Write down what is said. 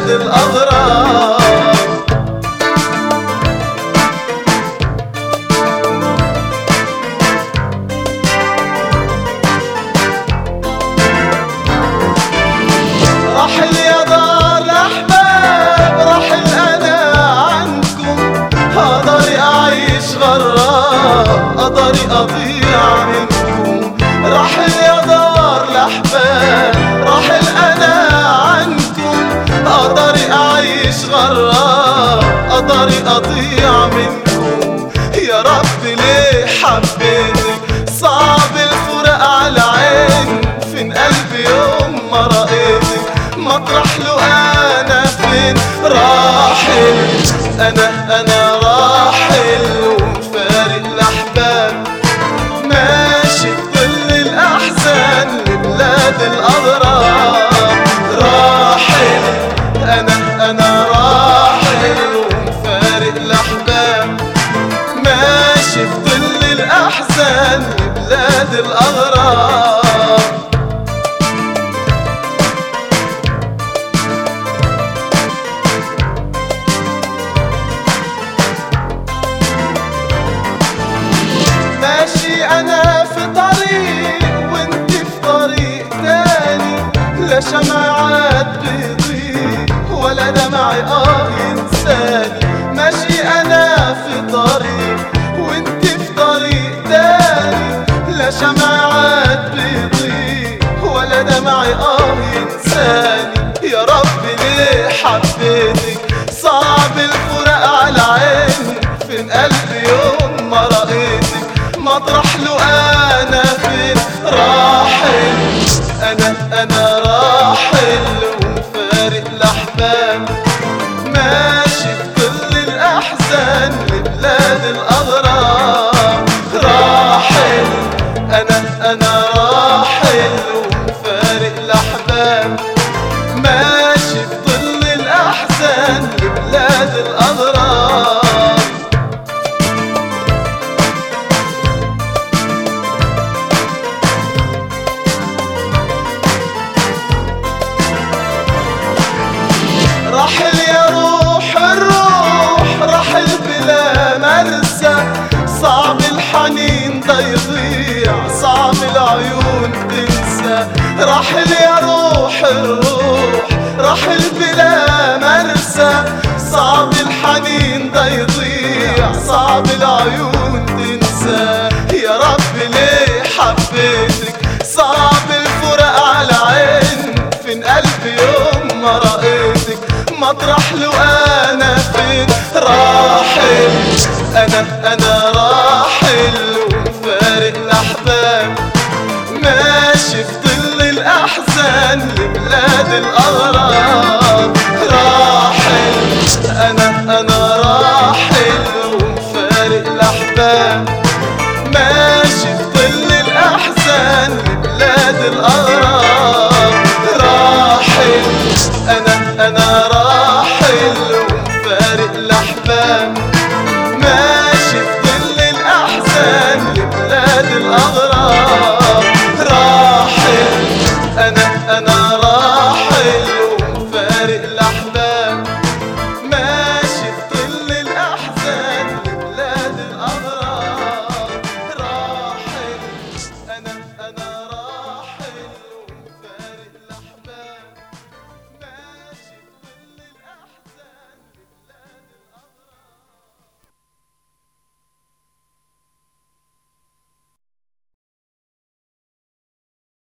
الأغراب. رحل يا دار الأحباب، رحل أنا عنكم، هقدر أعيش غراب، أقدر أضيع منكم. رحل يا دار الأحباب، رحل أنا عنكم، أقدر أعيش غراب، أقدر أضيع منكم. يا رب ليه حبيتك، صعب الفراق على عيني، فين قلبي يوم ما رأيتك، مطرح له أنا فين راحل. أنا راحل ومفارق الأحباب، ماشي بظل الأحزان لبلاد الأغراب. راحل أنا راحل ومفارق الأحباب، ماشي بظل الأحزان لبلاد الأغراب. ماشي أنا في طريق وانت في طريق تاني، لا شمعات بيضيء ولا دمعي ينساني. ماشي أنا في طريق وانت في طريق تاني، لا شمعات بيضيء ولا دمعي ينساني. يا رب ليه حبيتك، صعب الفراق على عيني، فين قلبي يوم ما رأيتك، مطرح له أنا فين راحل. أنا راحل ومفارق الأحباب، ماشي بظل الأحزان لبلاد الأغراب. راحل أنا راحل ومفارق الأحباب، ماشي بظل الأحزان لبلاد الأغراب. رحل يا روح الروح، رحل بلا مرسى، صعب الحنين ده يضيع، صعب العيون تنسى. رحل يا روح الروح، رحل بلا مرسى، صعب الحنين ده يضيع، صعب العيون تنسى. يا رب ليه حبيتك، صعب الفراق على عيني، فين قلبي يوم ما رأيتك، مطرح له أنا فين راحل. أنا راحل ومفارق الأحباب، ماشي في ظل الأحزان لبلاد الأغراب. راحل أنا راحل ومفارق الأحباب، ماشي في ظل الأحزان لبلاد الأغراب. راحل أنا راحل ومفارق الأحباب، ماشي في ظل الأحزان لبلاد الأغراب. راحل أنا راحل ومفارق